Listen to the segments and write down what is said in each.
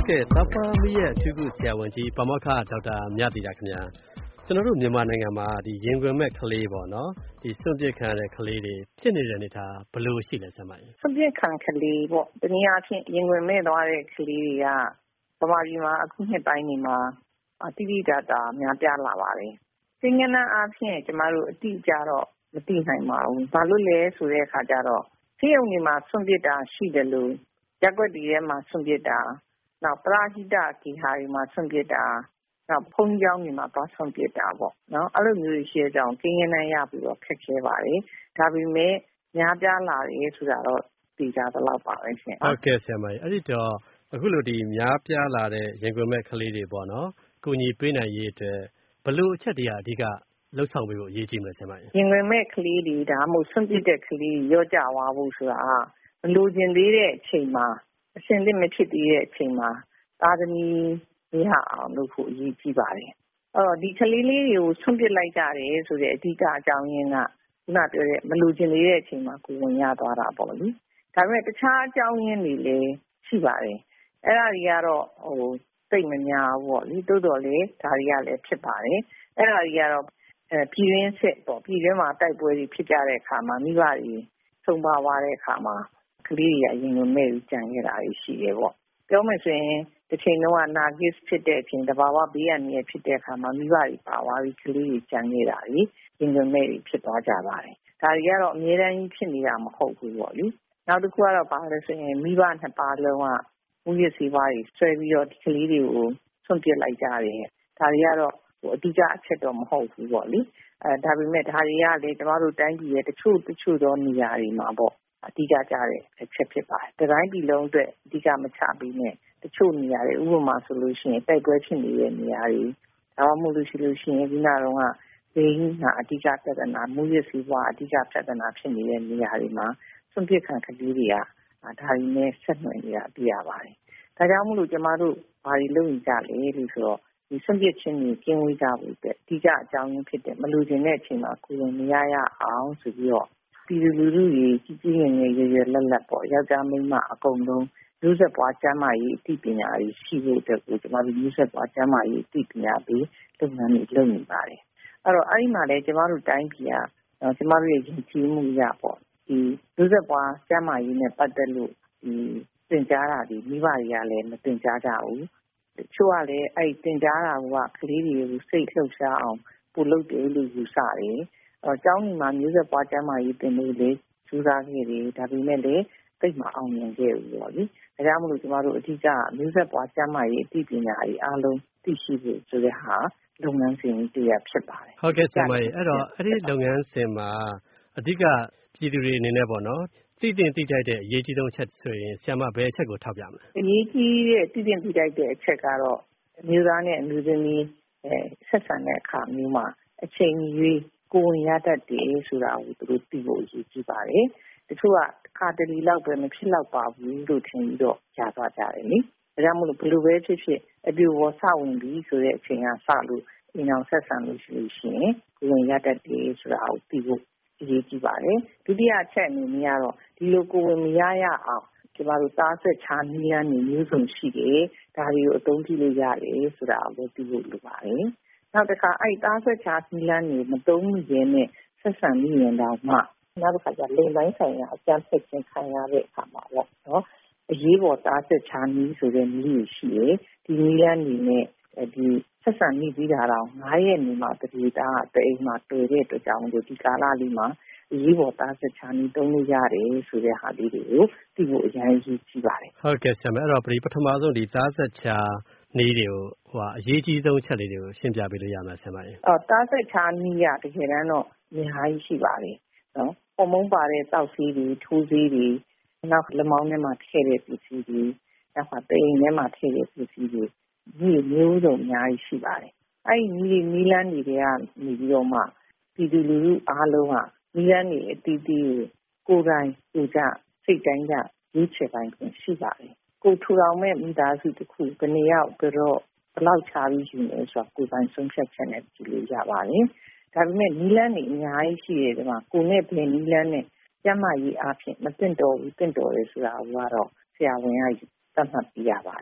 ဟုတ်ကဲ့သားဖွားမီးရဲ့အထူးကုဆရာဝန်ကြီးပါမောက္ခဒေါက်တာမြသီတာခင်ဗျာကျွန်တော်တို့မြန်မာနိုင်ငံမှာဒီရင်ခွင်မဲ့ကလေးပေါ့နော်ဒီစွန့်ပစ်ခံရတဲ့ကလေးတွေဖြစ်နေတဲ့အနေထားဘယ်လိုရှိလဲဆရာမကြီးစွန့်ပစ်ခံကလေးပေါ့တနည်းအားဖြင့်ရင်ခွင်မဲ့သွားတဲ့ကလေးတွေကဗမာပြည်မှာအခုနှစ်ပိုင်းတွေမှာတိတိကျကျများပြားလာပါတယ်သင်္ကန်းအားဖြင့်ကျမတို့အတိအကျတော့မသိနိုင်ပါဘူးဘာလို့လဲဆိုတဲ့အခါကျတော့ဆေးရုံတွေမှာစွန့်ပစ်တာရှိတယ်လို့ရပ်ကွက်တွေထဲမှာစွန့်ပစ်တာနောက်ပရာဟိတဂေဟာတွေမှာစွန့်ပစ်တာနောက်ဘုန်းကြီးကျောင်းတွေမှာသွားစွန့်ပစ်တာပေါ့နော်အဲ့လိုမျိုးရှိတဲ့အကြောင်းကိန်းဂဏန်းရပြီးတော့ခက်ခဲပါတယ်ဒါပေမဲ့များပြားလာတယ်ဆိုတာတော့သိကြသလောက်ပါပဲရှင်ဟုတ်ကဲ့ဆရာမကြီးအဲ့ဒီတော့အခုလိုဒီများပြားလာတဲ့ရင်ခွင်မဲ့ကလေးတွေပေါ့နော်ကူညီပေးနိုင်ရေးအတွက်ဘယ်လိုအချက်တွေကအဓိကလှုပ်ဆောင်ပေးဖို့အရေးကြီးမလဲဆရာမကြီးရင်ခွင်မဲ့ကလေးတွေဒါမှမဟုတ်စွန့်ပစ်တဲ့ကလေးရော့ကျသွားဖို့ဆိုတာမလိုချင်သေးတဲ့အချိန်မှာအရှင်သစ်မဖြစ်သေးတဲ့အချိန်မှာသားသမီးမရအောင်လုပ်ဖို့အရေးကြီးပါတယ်အဲ့တော့ဒီကလေးလေးတွေကိုဆွန့်ပစ်လိုက်ကြတယ်ဆိုတဲ့အဓိကအကြောင်းရင်းကခုနပြောတဲ့မလိုချင်သေးတဲ့အချိန်မှာကိုဝင်ရသွားတာပေါ့လေဒါပေမဲ့တခြားအကြောင်းရင်းတွေလည်းရှိပါတယ်အဲ့ဒါတွေကတော့သိမများဘူးပေါ့လေတိုးတော်လေဒါတွေကလည်းဖြစ်ပါတယ်အဲ့ဒါတွေကတော့ပြည်ရင်းစစ်ပေါ့ပြည်ရင်းမှာတိုက်ပွဲတွေဖြစ်ကြတဲ့အခါမှာမိဘတွေဆုံးပါသွားတဲ့အခါမှာကလေးတွေအရင်ကမဲ့ပြီးကြံခဲ့တာရှိတယ်ပေါ့ပြောမယ်ဆိုရင်တစ်ချိန်လုံးကနာဂစ်ဖြစ်တဲ့အချိန်တဘာဝဘေးရနေဖြစ်တဲ့အခါမှာမိဘတွေပါသွားပြီးကလေးတွေကြံခဲ့တာရင်ကမဲ့တွေဖြစ်သွားကြပါတယ်ဒါတွေကတော့အများတန်းကြီးဖြစ်နေတာမဟုတ်ဘူးပေါ့လေနောက်တစ်ခုကတော့ဘာလဲဆိုရင်မိဘနှစ်ပါးလုံးကမူရစီပွားတွေဆွဲပြီးတော့ဒီကလေးတွေကိုဆွန့်ပစ်လိုက်ကြတယ်ဒါတွေကတော့အဓိကအချက်တော့မဟုတ်ဘူးပေါ့လေဒါပေမဲ့ဒါတွေကလေကျမတို့တိုင်းပြည်ရဲ့တချို့သောနေရာတွေမှာပေါ့အဓိကကြတဲ့အချက်ဖြစ်ပါတယ်တိုင်းပြည်လုံးအတွက်အဓိကမချပြီးနဲ့တချို့နေရာတွေဥပမာဆိုလို့ရှိရင်တိုက်ပွဲဖြစ်နေတဲ့နေရာတွေဒါမှမဟုတ်လို့ရှိရင်ဒီနာတော့ကဈေးကအဓိကပြဿနာမူရစီပွားအဓိကပြဿနာဖြစ်နေတဲ့နေရာတွေမှာစွန့်ပစ်ခံကလေးတွေကဒါတွေနဲ့ဆက်နွယ်နေတာသိရပါတယ်ဒါကြောင့်မို့လို့ကျမတို့ဘာတွေလုပ်နေကြလဲလို့ဆိုတော့ဒီစွန့်ပစ်ခြင်းကိုကျင်းဝေးကြဖို့အတွက်အဓိကအကြောင်းရင်းဖြစ်တဲ့မလူကျင်တဲ့အချိန်မှာကိုယ်ဝင်မရအောင်ဆိုပြီးတော့ပြည်သူလူထုကြီးကြီးငယ်ငယ်ရွယ်လက်လက်ပေါ့ယောက်ျားမိန်းမအကုန်လုံးမျိုးဆက်ပွားကျန်းမာရေးအသိပညာတွေရှိဖို့အတွက်ကိုကျမတို့မျိုးဆက်ပွားကျန်းမာရေးအသိပညာပေးလုပ်ငန်းတွေလုပ်နေပါတယ်အဲ့တော့အဲ့ဒီမှာလည်းကျမတို့တိုင်းပြည်ကကျမတို့ရဲ့ယဉ်ကျေးမှုရပေါ့ဒီမျိုးဆက်ပွားကျန်းမာရေးနဲ့ပတ်သက်လို့ဒီသင်ကြားတာဒီမိဘတွေကလည်းမသင်ကြားကြဘူးတချို့ကလည်းအဲ့သင်ကြားတာကကလေးတွေကိုစိတ်လှုပ်ရှားအောင်ပို့လုပ်တယ်လို့ယူဆတယ်ကျောင်းဒီမှာမျိုးဆက်ပွားကျန်းမာရေးသင်လို့လေစူးစမ်းခဲ့တယ်ဒါပေမဲ့လည်းသိမအောင်မြင်ခဲ့ဘူးပေါ့လေဒါကြောင့်မလို့ကျမတို့အဓိကမျိုးဆက်ပွားကျန်းမာရေးအသိပညာတွေအားလုံးသိရှိဖို့ဆိုတဲ့ဟာလုပ်ငန်းစဉ်တရားဖြစ်ပါတယ်ဟုတ်ကဲ့ဆရာမကြီးအဲ့တော့အဲ့ဒီလုပ်ငန်းစဉ်မှာအဓိကပြည်သူတွေအနေနဲ့ပေါ့နော်သိထိုက်တဲ့အရေးကြီးဆုံးအချက်ဆိုရင်ဆရာမဘယ်အချက်ကိုထောက်ပြမလဲအရေးကြီးတဲ့သိထိုက်တဲ့အချက်ကတော့အမျိုးသားနဲ့အမျိုးသမီးဆက်ဆံတဲ့အခါမျိုးမှာအချိန်ကြီးကိုဝင်ရတတ်တယ်ဆိုတာကိုသူတို့သိဖို့အရေးကြီးပါတယ်တချို့ကခါတလီလောက်ပဲမဖြစ်တော့ပါဘူးလို့ထင်ပြီးတော့ကြာသွားကြတယ်လေဒါကြောင့်မို့လို့ဘယ်လိုပဲဖြစ်ဖြစ်အပြည့်ဝစဝင်ပြီဆိုတဲ့အချိန်ကစလို့အိမ်အောင်ဆက်ဆံလို့ရှိရင်ကိုဝင်ရတတ်တယ်ဆိုတာကိုသိဖို့အရေးကြီးပါတယ်ဒုတိယအချက်အနေနဲ့ကတော့ဒီလိုကိုဝင်မရအောင်ကျမတို့သားဆက်ချာနည်းလမ်းမျိုးစုံရှိတယ်ဒါတွေကိုအသုံးပြုလို့ရတယ်ဆိုတာကိုသိဖို့လိုပါတယ်နောက်တစ်ခါအဲ့သားဆက်ချာနည်းလမ်းတွေမသုံးမိရင်နဲ့ဆက်ဆံမိရင်တော့မှနောက်တစ်ခါကျလိမ်ပိုင်းဆိုင်ရာအကြမ်းဖက်ခြင်းခံရတဲ့အခါမှာပေါ့နော်အရေးပေါ်သားဆက်ချာနည်းဆိုတဲ့နည်းရှိတယ်ဒီနည်းလမ်းတွေနဲ့ဒီဆက်ဆံမိပြီးတာတော့9ရက်နေမှာတတိသားတအိမ်မှာတွေ့တဲ့အတွက်ကြောင့်ဒီကာလလေးမှာအရေးပေါ်သားဆက်ချာနည်းသုံးလို့ရတယ်ဆိုတဲ့ဟာလေးတွေကိုသိဖို့အရင်ကြီးကြည့်ပါတယ်ဟုတ်ကဲ့ဆရာမအဲ့တော့ပထမဆုံးဒီသားဆက်ချာနည်းတွေကိုအရေးကြီးဆုံးချက်လေးတွေကိုရှင်းပြပေးလို့ရမှာဆရာမကြီးသားဆက်ချာနည်းကတကယ်တမ်းတော့အများကြီးရှိပါတယ်နော်ဟော်မုန်းပါတဲ့တောက်ဆေးတွေထိုးဆေးတွေနောက်လက်မောင်းထဲမှာထည့်တဲ့ပစ္စည်းတွေနောက်ပိန်ထဲမှာထည့်တဲ့ပစ္စည်းတွေဒီမျိုးစုံအများကြီးရှိပါတယ်အဲ့ဒီနီလန်းတွေကနေပြီးတော့မှပြည်သူလူထုအားလုံးကနီလန်းတွေအတီးတီးကိုယ်တိုင်ကိုကြစိတ်တိုင်းကြရွေးချယ်ပိုင်းရှိပါတယ်ကိုထူထောင်မဲ့မိသားစုတစ်ခုဘယ်နှယောက်ကတော့ဘယ်လောက်ချပြီးယူနေဆိုတော့ကိုယ်ပိုင်ဆုံးဖြတ်ချက်နဲ့ကြည့်လို့ရပါတယ်ဒါပေမဲ့နီလန်းတွေအများကြီးရှိတယ်ဒီမှာကိုနဲ့ဘယ်နီလန်းနဲ့ကျမကြီးအားဖြင့်မတင့်တော်ဘူးတင့်တော်တယ်ဆိုတာကတော့ဆရာဝန်ကသတ်မှတ်ပြရပါတယ်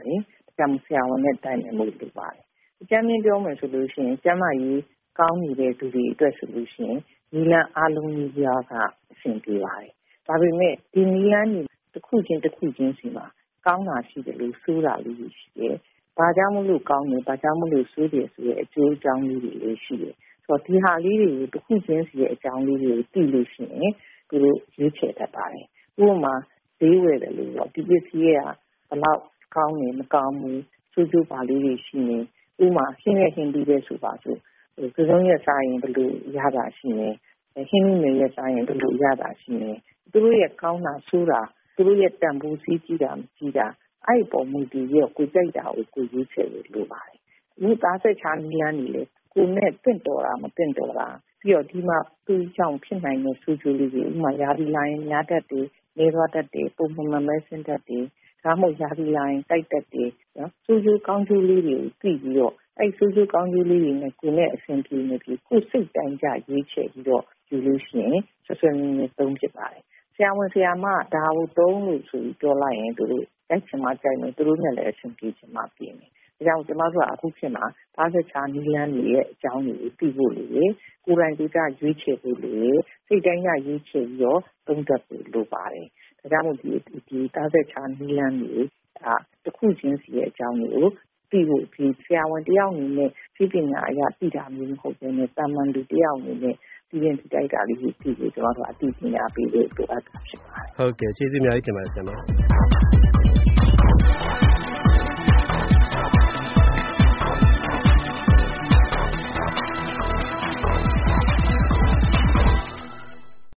ကြောင့်ဆရာဝန်နဲ့တိုင်ပင်မှုလိုပါတယ်အကြမ်းမြင်ပြောမယ်ဆိုလို့ရှိရင်ကျန်းမာရေးကောင်းနေတဲ့သူတွေအတွက်ဆိုလို့ရှိရင်နီလန်းအားလုံးကြီးကအဆင်ပြေပါတယ်ဒါပေမဲ့ဒီနီလန်းတွေတစ်ခုချင်းစီမှာကောင်းတာရှိတယ်လို့ဆိုးတာလေးရှိတယ်ဘာကြောင့်မလို့ကောင်းတယ်ဘာကြောင့်မလို့ဆိုးတယ်ဆိုတဲ့အကျိုးအကြောင်းလေးတွေလည်းရှိတယ်ဆိုတော့ဒီဟာလေးတွေကိုတစ်ခုချင်းစီရဲ့အကြောင်းလေးတွေကိုသိလို့ရှိရင်သူတို့ရွေးချယ်တတ်ပါတယ်ဥပမာဈေးဝယ်တယ်လို့တော့ဒီပစ္စည်းကဘယ်လောက်ကောင်းနေမကောင်းဘူးဆိုးကျိုးပါလေးတွေရှိနေဥပမာရှင်းရပြီးပဲဆိုပါစို့ဒီစုံရက်စားရင်ဘယ်လိုရတာရှိနေဟင်းနေရက်စားရင်ဘယ်လိုရတာရှိနေသူတို့ရဲ့ကောင်းတာဆိုးတာသူတို့ရဲ့တန်ဖိုးစည်းကြည့်တာမကြည့်တာအဲ့ပေါ်မူတည်ပြီးကိုကြိုက်တာကိုရွေးချယ်လို့လိုပါတယ်ဒီသားဆက်ချာနီလန်းနေလေကိုနဲ့တင့်တော်တာမတင့်တော်တာပြီးတော့ဒီမှာသူ့ကြောင့်ဖြစ်နိုင်တဲ့ဆိုးကျိုးလေးတွေဥပမာရာသီလိုင်းများတတ်တယ်နေသွားတတ်တယ်ပုံမှန်မဲဆင်းတတ်တယ်ဒါမှမဟုတ်ရာသီလိုင်းတိုက်တတ်တယ်နော်ဆိုးကျိုးကောင်းကျိုးလေးတွေကိုသိပြီးတော့အဲ့ဆိုးကျိုးကောင်းကျိုးလေးတွေနဲ့ကိုနဲ့အဆင်ပြေနေပြီကိုစိတ်တိုင်းကြရွေးချယ်ပြီးတော့ယူလို့ရှိရင်ဆွဆွနဲ့သုံးဖြစ်ပါတယ်ဆရာဝန်ဆရာမဒါကိုသုံးလို့ဆိုပြီးပြောလိုက်ရင်သူတို့တိုက်ချင်မှကြိုက်မယ်သူတို့နဲ့လည်းအဆင်ပြေချင်မှပြေမယ်ဒါကြောင့်ကျွန်တော်တို့ကအခုဖြစ်မှာသားဆက်ချာနီလန်းတွေရဲ့အကြောင်းတွေကိုသိဖို့လိုတယ်ကိုယ်တိုင်ကိုယ်ကြရွေးချယ်ဖို့လိုတယ်စိတ်တိုင်းကြရွေးချယ်ပြီးတော့သုံးတတ်ဖို့လိုပါတယ်ဒါကြောင့်မို့ဒီသားဆက်ချာနီလန်းတွေတစ်ခုချင်းစီရဲ့အကြောင်းတွေကိုသိဖို့ဒီဆရာဝန်တယောက်အနေနဲ့သိပညာအရာသိတာမျိုးမဟုတ်ဘဲနဲ့တာမန်လူတယောက်အနေနဲ့ဒီရင်ဒီတိုက်တာလေးကိုသိဖို့ကျွန်တော်တို့အသိပညာပေးဖို့လိုအပ်တာဖြစ်ပါတယ်ဟုတ်ကဲ့ကျေးဇူးအများကြီးတင်ပါတယ်ဆရာမ